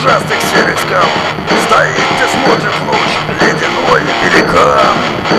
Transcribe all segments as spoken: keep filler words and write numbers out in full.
ужасных серых скал стоит и смотрит в ночь ледяной великан.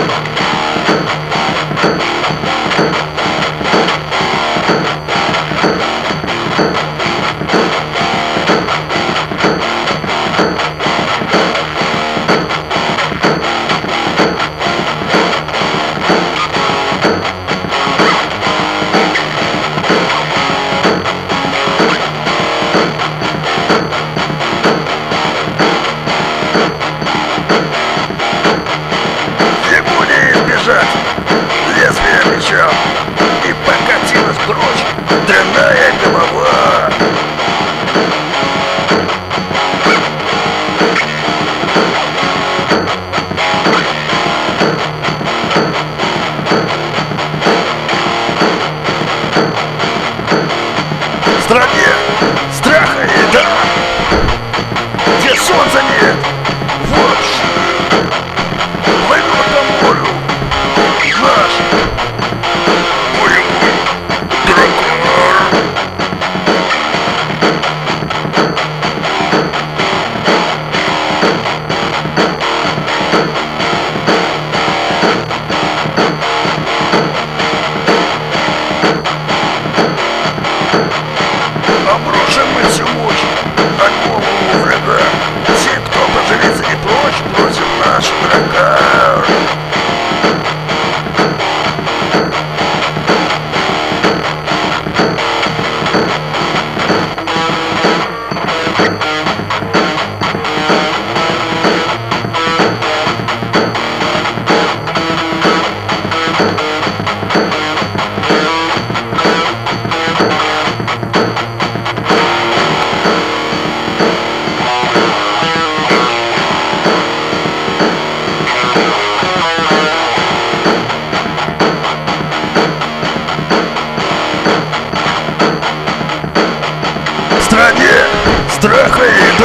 Лезвие меча, и покатилась прочь дрянная голова. В стране страха и да, где солнца нет вообще. Обрушим мы всю мощь от голову врага. Все, кто пожалится не прочь против нашего врага. В стране страха и